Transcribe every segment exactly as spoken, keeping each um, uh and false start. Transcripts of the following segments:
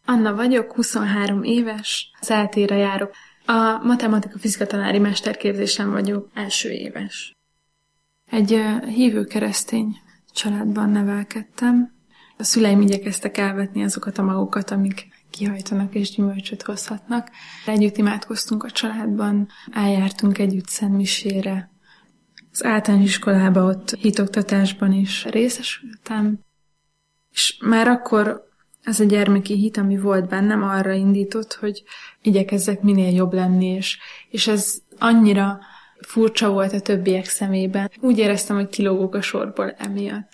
Anna vagyok, huszonhárom éves, az é té-re járok. A matematika-fizika tanári mesterképzésen vagyok, első éves. Egy uh, hívő keresztény családban nevelkedtem. A szüleim igyekeztek elvetni azokat a magokat, amik kihajtanak és gyümölcsöt hozhatnak. Együtt imádkoztunk a családban, eljártunk együtt szentmisére. Az általános iskolába ott hitoktatásban is részesültem. És már akkor ez a gyermeki hit, ami volt bennem, arra indított, hogy igyekezzek minél jobb lenni, és, és ez annyira furcsa volt a többiek szemében. Úgy éreztem, hogy kilógok a sorból emiatt.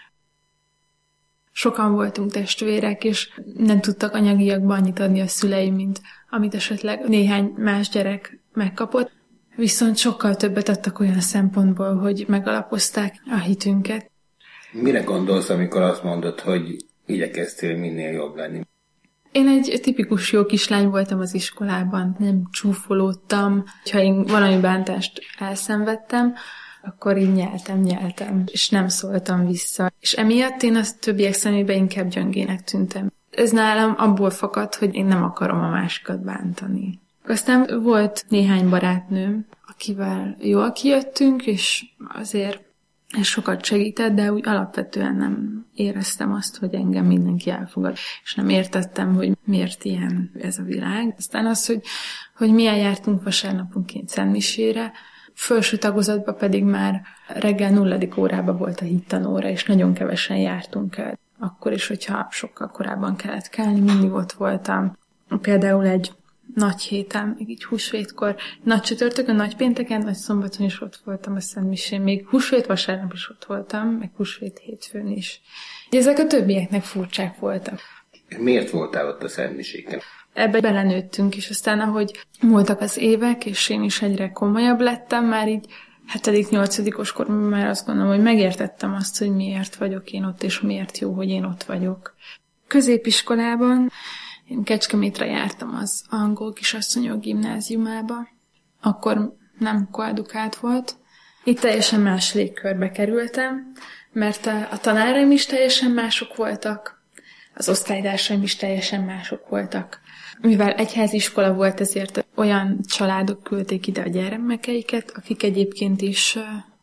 Sokan voltunk testvérek, és nem tudtak anyagiakban annyit adni a szüleim, mint amit esetleg néhány más gyerek megkapott. Viszont sokkal többet adtak olyan szempontból, hogy megalapozták a hitünket. Mire gondolsz, amikor azt mondod, hogy igyekeztél minél jobb lenni? Én egy tipikus jó kislány voltam az iskolában, nem csúfolódtam. Ha én valami bántást elszenvedtem, akkor így nyeltem, nyeltem, és nem szóltam vissza. És emiatt én a többiek szemében inkább gyöngének tűntem. Ez nálam abból fakad, hogy én nem akarom a másikat bántani. Aztán volt néhány barátnőm, akivel jól kijöttünk, és azért ez sokat segített, de úgy alapvetően nem éreztem azt, hogy engem mindenki elfogad, és nem értettem, hogy miért ilyen ez a világ. Aztán az, hogy, hogy mi eljártunk vasárnaponként szentmisére, felső tagozatban pedig már reggel nulladik órában volt a hittanóra, és nagyon kevesen jártunk el. Akkor is, hogyha sokkal korábban kellett kelni, mindig ott voltam. Például egy nagy héten, meg így húsvétkor, nagy csütörtökön, nagy pénteken, nagy szombaton is ott voltam a szentmisén, még húsvét vasárnap is ott voltam, meg húsvét hétfőn is. Ezek a többieknek furcsák voltak. Miért voltál ott a szentmiséken? Ebbe belenőttünk, és aztán ahogy múltak az évek, és én is egyre komolyabb lettem, már így hetedik-nyolcadikos korban már azt gondolom, hogy megértettem azt, hogy miért vagyok én ott, és miért jó, hogy én ott vagyok. Középiskolában én Kecskemétre jártam az angol kisasszonyok gimnáziumába. Akkor nem koedukált volt. Itt teljesen más légkörbe kerültem, mert a, a tanáraim is teljesen mások voltak, az osztálytársaim is teljesen mások voltak. Mivel egyháziskola volt, ezért olyan családok küldték ide a gyermekeiket, akik egyébként is uh,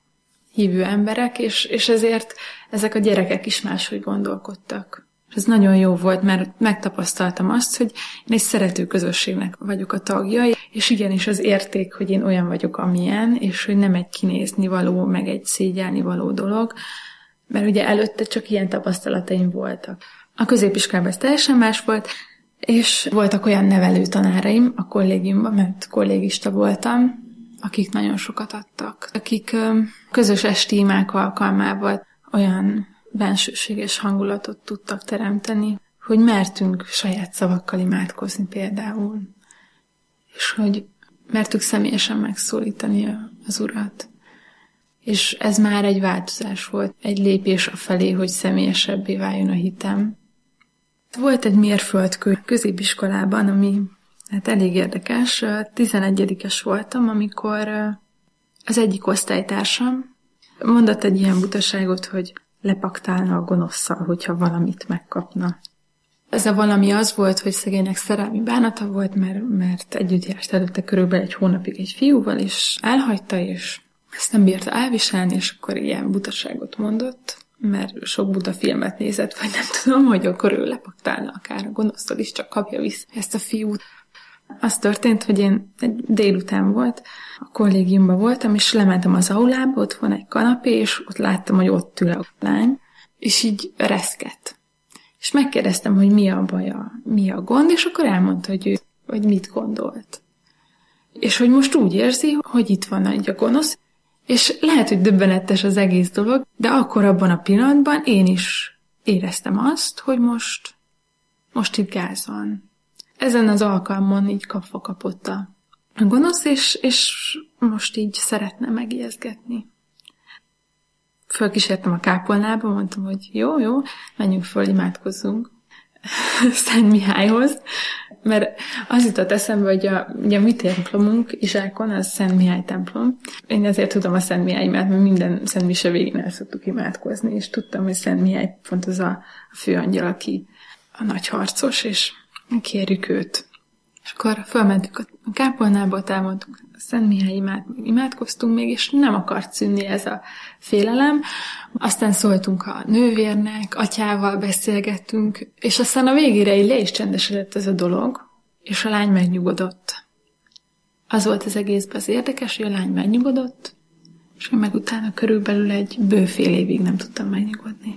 hívő emberek, és, és ezért ezek a gyerekek is máshogy gondolkodtak. Ez nagyon jó volt, mert megtapasztaltam azt, hogy én egy szerető közösségnek vagyok a tagja, és igenis az érték, hogy én olyan vagyok, amilyen, és hogy nem egy kinézni való, meg egy szégyelni való dolog, mert ugye előtte csak ilyen tapasztalataim voltak. A középiskolában ez teljesen más volt, és voltak olyan nevelő tanáraim a kollégiumban, mert kollégista voltam, akik nagyon sokat adtak, akik közös esti imák alkalmával olyan bensőséges hangulatot tudtak teremteni, hogy mertünk saját szavakkal imádkozni például, és hogy mertük személyesen megszólítani az Urat. És ez már egy változás volt, egy lépés afelé, hogy személyesebbé váljon a hitem. Volt egy mérföldkő középiskolában, ami hát elég érdekes. tizenegyedikes voltam, amikor az egyik osztálytársam mondott egy ilyen butaságot, hogy lepaktálna a gonoszszal, hogyha valamit megkapna. Ez a valami az volt, hogy szegénynek szerelmi bánata volt, mert, mert együtt járt előtte körülbelül egy hónapig egy fiúval, és elhagyta, és ezt nem bírta elviselni, és akkor ilyen butaságot mondott, mert sok buta filmet nézett, vagy nem tudom, hogy akkor ő lepaktálna akár a gonosztól is, csak kapja vissza ezt a fiút. Az történt, hogy én egy délután volt, a kollégiumban voltam, és lementem az aulába, ott van egy kanapé, és ott láttam, hogy ott ül a lány, és így reszkett. És megkérdeztem, hogy mi a baja, mi a gond, és akkor elmondta, hogy ő, hogy mit gondolt. És hogy most úgy érzi, hogy itt van egy a gonosz, és lehet, hogy döbbenetes az egész dolog, de akkor abban a pillanatban én is éreztem azt, hogy most, most itt gáz van. Ezen az alkalmon így kapva kapott a gonosz, és, és most így szeretne megijeszgetni. Fölkísértem a kápolnába, mondtam, hogy jó, jó, menjünk föl, imádkozzunk Szent Mihályhoz, mert az jutott eszembe, hogy a, ugye a mi templomunk Izsákon, az Szent Mihály templom. Én ezért tudom a Szent Mihály imát, mert minden Szent Mise végén el szoktuk imádkozni, és tudtam, hogy Szent Mihály pont az a, a főangyal, aki a nagy harcos, és kérjük őt. És akkor fölmentünk a kápolnába, ott elmondtuk a Szent Mihály imád, imádkoztunk még, és nem akart szűnni ez a félelem. Aztán szóltunk a nővérnek, atyával beszélgettünk, és aztán a végére így le is csendesedett ez a dolog, és a lány megnyugodott. Az volt az egészben az érdekes, hogy a lány megnyugodott, és én meg utána körülbelül egy bő fél évig nem tudtam megnyugodni.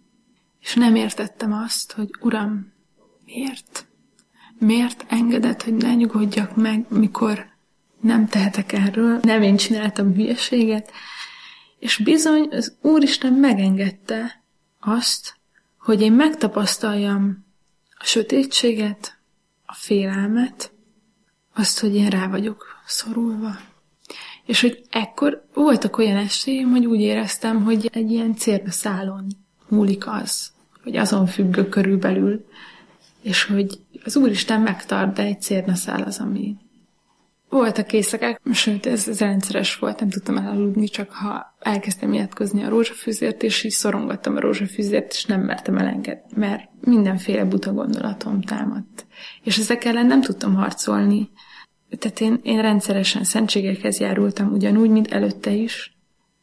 És nem értettem azt, hogy Uram, miért? Miért engedett, hogy ne nyugodjak meg, mikor nem tehetek erről, nem én csináltam hülyeséget, és bizony az Úristen megengedte azt, hogy én megtapasztaljam a sötétséget, a félelmet, azt, hogy én rá vagyok szorulva. És hogy ekkor voltak olyan esélyem, hogy úgy éreztem, hogy egy ilyen cérnaszálon múlik az, hogy azon függök körülbelül, és hogy az Úristen megtart, de egy cérnaszál az, ami... Voltak éjszakák, sőt, ez, ez rendszeres volt, nem tudtam elaludni, csak ha elkezdtem imádkozni a rózsafűzért, és így szorongattam a rózsafűzért, és nem mertem elengedni, mert mindenféle buta gondolatom támadt. És ezek ellen nem tudtam harcolni. Tehát én, én rendszeresen szentségekhez járultam, ugyanúgy, mint előtte is.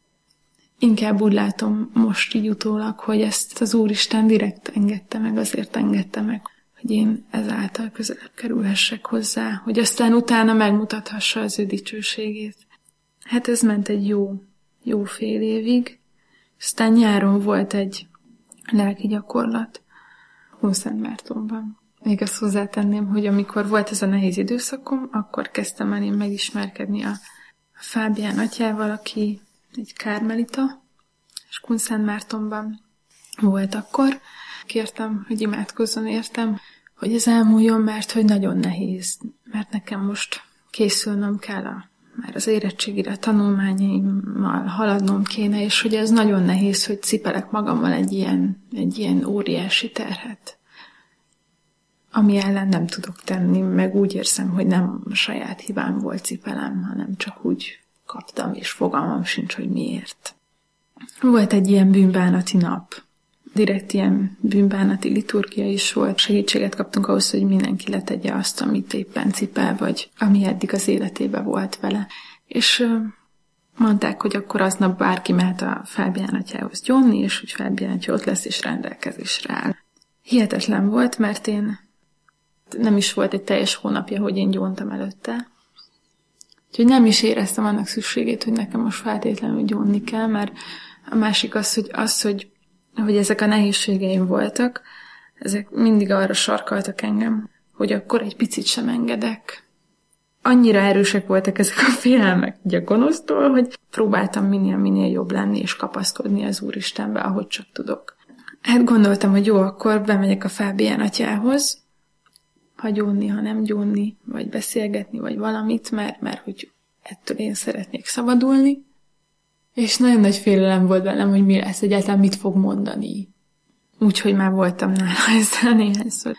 Inkább úgy látom most így utólag, hogy ezt az Úristen direkt engedte meg, azért engedte meg, hogy én ezáltal közelebb kerülhessek hozzá, hogy aztán utána megmutathassa az ő dicsőségét. Hát ez ment egy jó, jó fél évig. Aztán nyáron volt egy lelki gyakorlat Kunszentmártonban. Még azt hozzátenném, hogy amikor volt ez a nehéz időszakom, akkor kezdtem el én megismerkedni a, a Fábián atyával, aki egy kármelita, és Kunszentmártonban volt akkor. Kértem, hogy imádkozzon értem, hogy ez elmúljon, mert hogy nagyon nehéz, mert nekem most készülnöm kell a, már az érettségire, a tanulmányaimmal haladnom kéne, és hogy ez nagyon nehéz, hogy cipelek magammal egy ilyen, egy ilyen óriási terhet, ami ellen nem tudok tenni, meg úgy érzem, hogy nem a saját hibám volt cipelem, hanem csak úgy kaptam, és fogalmam sincs, hogy miért. Volt egy ilyen bűnbánati nap, direkt ilyen bűnbánati liturgia is volt. Segítséget kaptunk ahhoz, hogy mindenki letegye azt, amit éppen cipel, vagy ami eddig az életében volt vele. És mondták, hogy akkor aznap bárki mehet a Fábián atyához gyónni, és hogy Fábián atya ott lesz, és rendelkezésre áll. Hihetetlen volt, mert én nem is volt egy teljes hónapja, hogy én gyóntam előtte. Úgyhogy nem is éreztem annak szükségét, hogy nekem most feltétlenül gyónni kell, mert a másik az, hogy, az, hogy, hogy ezek a nehézségeim voltak, ezek mindig arra sarkaltak engem, hogy akkor egy picit sem engedek. Annyira erősek voltak ezek a félelmek a gonosztól, hogy próbáltam minél-minél jobb lenni és kapaszkodni az Úristenbe, ahogy csak tudok. Hát gondoltam, hogy jó, akkor bemegyek a Fábián atyához, ha gyónni, ha nem gyónni, vagy beszélgetni, vagy valamit, mert, mert hogy ettől én szeretnék szabadulni. És nagyon nagy félelem volt velem, hogy mi lesz, egyáltalán mit fog mondani. Úgyhogy már voltam nála ezzel néhányszor.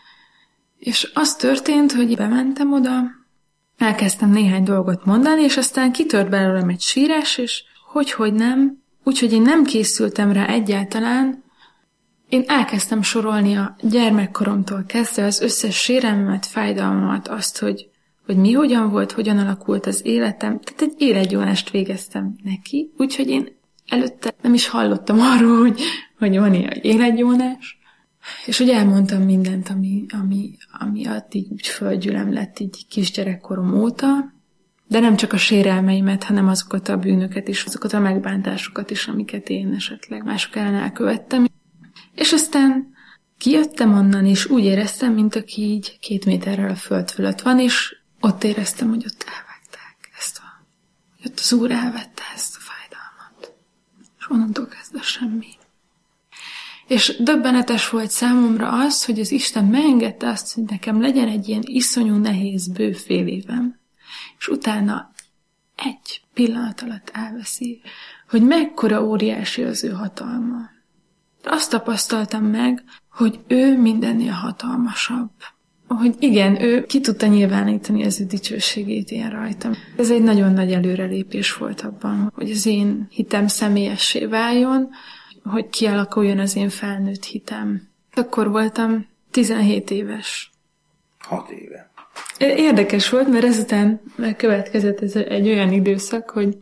És az történt, hogy bementem oda, elkezdtem néhány dolgot mondani, és aztán kitört belőlem egy sírás, és hogy-hogy nem, úgyhogy én nem készültem rá egyáltalán. Én elkezdtem sorolni a gyermekkoromtól kezdve az összes sérelmemet, fájdalmamat, azt, hogy, hogy mi hogyan volt, hogyan alakult az életem. Tehát egy életgyónást végeztem neki, úgyhogy én előtte nem is hallottam arról, hogy, hogy van ilyen életgyónás. És hogy elmondtam mindent, ami, ami, ami addig úgy földgyűlöm lett így kisgyerekkorom óta, de nem csak a sérelmeimet, hanem azokat a bűnöket is, azokat a megbántásokat is, amiket én esetleg mások ellen elkövettem. És aztán kijöttem onnan, és úgy éreztem, mint aki így két méterrel a föld fölött van, és ott éreztem, hogy ott elvágták ezt a... hogy ott az Úr elvette ezt a fájdalmat. És onnantól kezdve semmi. És döbbenetes volt számomra az, hogy az Isten megengedte azt, hogy nekem legyen egy ilyen iszonyú nehéz bő fél évem, és utána egy pillanat alatt elveszi, hogy mekkora óriási az ő hatalma. Azt tapasztaltam meg, hogy ő mindennél hatalmasabb. Hogy igen, ő ki tudta nyilvánítani az ő dicsőségét ilyen rajtam. Ez egy nagyon nagy előrelépés volt abban, hogy az én hitem személyessé váljon, hogy kialakuljon az én felnőtt hitem. Akkor voltam tizenhét éves. Hat éve. Érdekes volt, mert ezután következett ez egy olyan időszak, hogy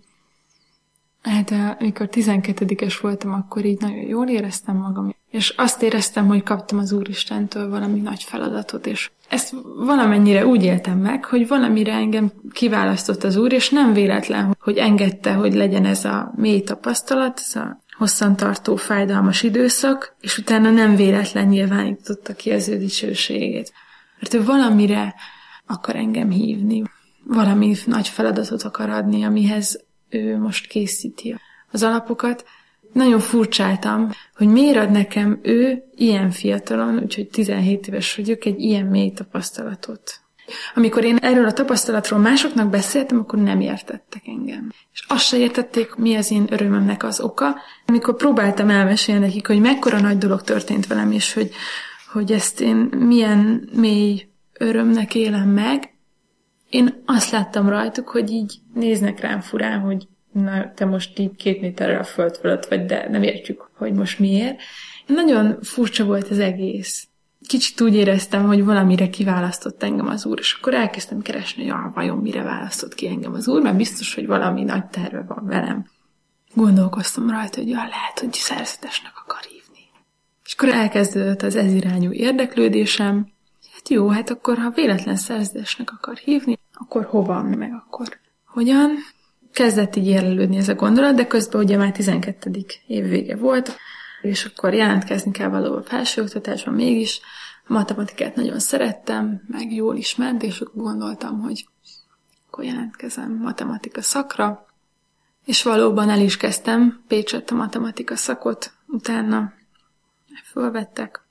hát amikor tizenkettedikes voltam, akkor így nagyon jól éreztem magam, és azt éreztem, hogy kaptam az Úristentől valami nagy feladatot, és ezt valamennyire úgy éltem meg, hogy valamire engem kiválasztott az Úr, és nem véletlen, hogy engedte, hogy legyen ez a mély tapasztalat, ez a hosszantartó, fájdalmas időszak, és utána nem véletlen nyilvánította ki az ő dicsőségét. Mert ő valamire akar engem hívni, valami nagy feladatot akar adni, amihez ő most készíti az alapokat. Nagyon furcsáltam, hogy miért ad nekem ő ilyen fiatalon, úgyhogy tizenhét éves vagyok, egy ilyen mély tapasztalatot. Amikor én erről a tapasztalatról másoknak beszéltem, akkor nem értettek engem. És azt se értették, mi az én örömömnek az oka. Amikor próbáltam elmesélni nekik, hogy mekkora nagy dolog történt velem, és hogy, hogy ezt én milyen mély örömnek élem meg, én azt láttam rajtuk, hogy így néznek rám furán, hogy na, te most így két méterrel a föld fölött vagy, de nem értjük, hogy most miért. Nagyon furcsa volt az egész. Kicsit úgy éreztem, hogy valamire kiválasztott engem az Úr, és akkor elkezdtem keresni, hogy ah, vajon mire választott ki engem az Úr, mert biztos, hogy valami nagy terve van velem. Gondolkoztam rajta, hogy ja, lehet, hogy szerzetesnek akar hívni. És akkor elkezdődött az ezirányú érdeklődésem. Hát jó, hát akkor, ha véletlen szerzetesnek akar hívni, akkor hova, meg akkor hogyan? Kezdett így érlelődni ez a gondolat, de közben ugye már tizenkettedik év vége volt, és akkor jelentkezni kell valahol felsőoktatásban mégis. A matematikát nagyon szerettem, meg jól is ment, és akkor gondoltam, hogy akkor jelentkezem matematika szakra, és valóban el is kezdtem Pécsett a matematika szakot, utána fölvettek.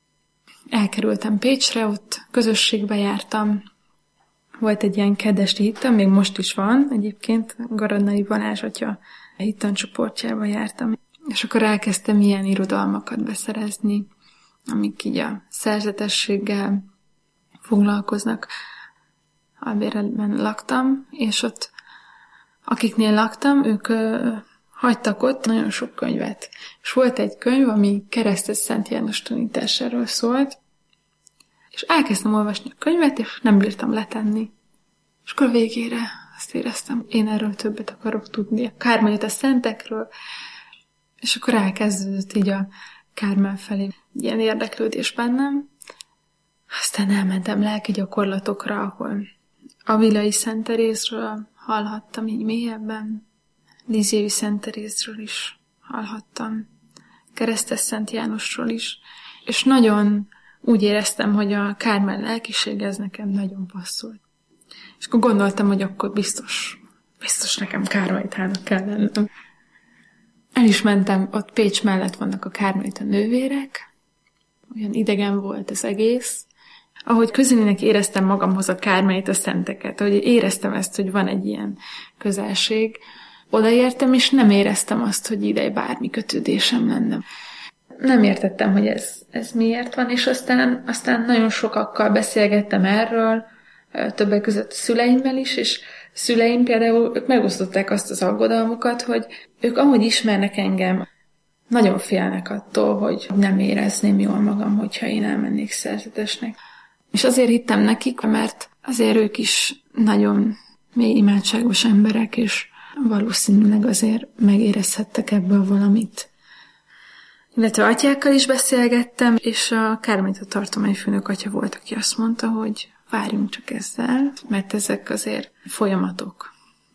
Elkerültem Pécsre, ott közösségbe jártam. Volt egy ilyen kedvesti hittan, még most is van egyébként, Garadnai Balázs atya hittancsoportjába jártam. És akkor elkezdtem ilyen irodalmakat beszerezni, amik így a szerzetességgel foglalkoznak. Albérletben laktam, és ott akiknél laktam, ők ö, hagytak ott nagyon sok könyvet. És volt egy könyv, ami Keresztes Szent János tanításáról szólt, és elkezdtem olvasni a könyvet, és nem bírtam letenni. És akkor végére azt éreztem, én erről többet akarok tudni, a Kármelyet a szentekről, és akkor elkezdődött így a Kármel felé ilyen érdeklődés bennem. Aztán elmentem lelki gyakorlatokra, ahol Avilai Szent Terézről hallhattam így mélyebben, Lizévi Szent Terézről is hallhattam, Keresztes Szent Jánosról is, és nagyon úgy éreztem, hogy a Kármel lelkiség ez nekem nagyon passzolt. És akkor gondoltam, hogy akkor biztos, biztos nekem kármelitának kell lennem. El is mentem, ott Pécs mellett vannak a kármelita nővérek, olyan idegen volt az egész. Ahogy közelinek éreztem magamhoz a kármelita szenteket, ahogy éreztem ezt, hogy van egy ilyen közelség, odaértem, és nem éreztem azt, hogy ide bármi kötődésem lenne. Nem értettem, hogy ez, ez miért van, és aztán, aztán nagyon sokakkal beszélgettem erről, többek között a szüleimmel is, és szüleim például ők megosztották azt az aggodalmukat, hogy ők amúgy ismernek engem, nagyon félnek attól, hogy nem érezném jól magam, hogyha én elmennék szerzetesnek. És azért hittem nekik, mert azért ők is nagyon mély imádságos emberek, és valószínűleg azért megérezhettek ebből valamit. Illetve atyákkal is beszélgettem, és a Kármelita tartományfőnök atya volt, aki azt mondta, hogy várjunk csak ezzel, mert ezek azért folyamatok.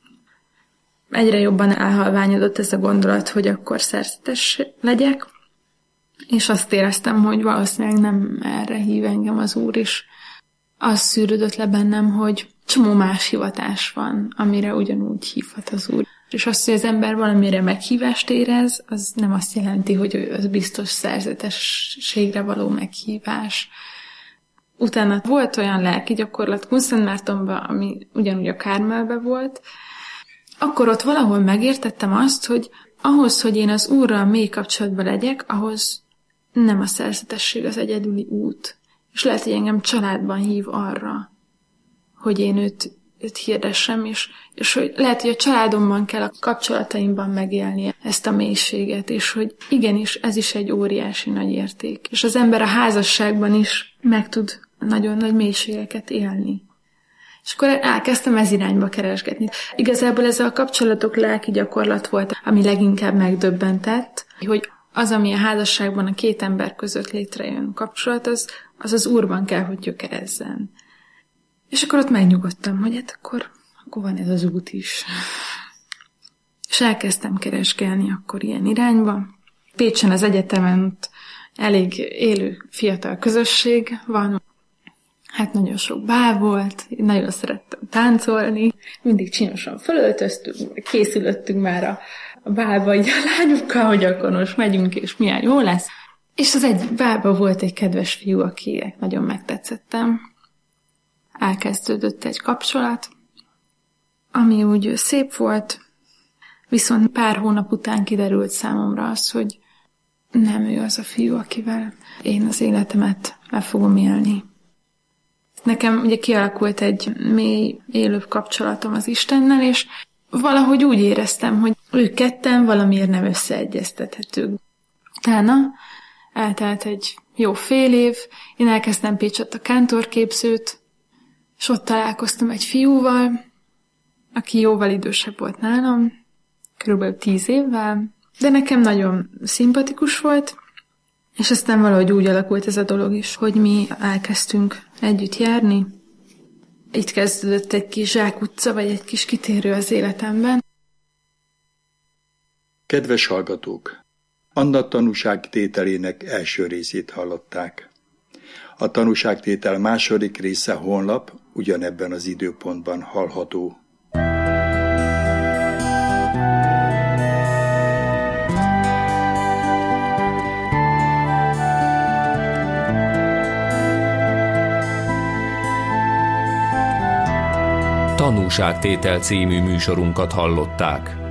Egyre jobban elhalványodott ez a gondolat, hogy akkor szerzetes legyek, és azt éreztem, hogy valószínűleg nem erre hív engem az Úr, és az szűrődött le bennem, hogy csomó más hivatás van, amire ugyanúgy hívhat az Úr. És azt, hogy az ember valamire meghívást érez, az nem azt jelenti, hogy az biztos szerzetességre való meghívás. Utána volt olyan lelki gyakorlat Kunszentmártonban, ami ugyanúgy a Kármelben volt. Akkor ott valahol megértettem azt, hogy ahhoz, hogy én az Úrral mély kapcsolatban legyek, ahhoz nem a szerzetesség az egyedüli út. És lehet, hogy engem családban hív arra, hogy én őt, őt hirdessem, és, és hogy lehet, hogy a családomban kell a kapcsolataimban megélnie ezt a mélységet, és hogy igenis, ez is egy óriási nagy érték. És az ember a házasságban is meg tud nagyon nagy mélységeket élni. És akkor elkezdtem ez irányba keresgetni. Igazából ez a kapcsolatok lelki gyakorlat volt, ami leginkább megdöbbentett, hogy az, ami a házasságban a két ember között létrejön kapcsolat, az az, az Úrban kell, hogy gyökerezzen. És akkor ott megnyugodtam, hogy hát akkor, akkor van ez az út is. És elkezdtem keresgélni akkor ilyen irányba. Pécsen az egyetemen elég élő fiatal közösség van. Hát nagyon sok bál volt, nagyon szerettem táncolni, mindig csinosan fölöltöztünk, készülöttünk már a, a bálba így a lányokkal, hogy akkor most megyünk, és milyen jó lesz. És az egy bálba volt egy kedves fiú, akinek nagyon megtetszettem. Elkezdődött egy kapcsolat, ami úgy szép volt, viszont pár hónap után kiderült számomra az, hogy nem ő az a fiú, akivel én az életemet meg fogom élni. Nekem ugye kialakult egy mély, élőbb kapcsolatom az Istennel, és valahogy úgy éreztem, hogy ők ketten valamiért nem összeegyeztethetők. Utána eltelt egy jó fél év, én elkezdtem Pécsett a kántorképzőt, és ott találkoztam egy fiúval, aki jóval idősebb volt nálam, körülbelül tíz évvel, de nekem nagyon szimpatikus volt, és aztán valahogy úgy alakult ez a dolog is, hogy mi elkezdtünk együtt járni. Itt kezdődött egy kis zsákutca, vagy egy kis kitérő az életemben. Kedves hallgatók! Anna tanúságtételének első részét hallották. A tanúságtétel második része holnap ugyanebben az időpontban hallható. Tanúságtétel című műsorunkat hallották.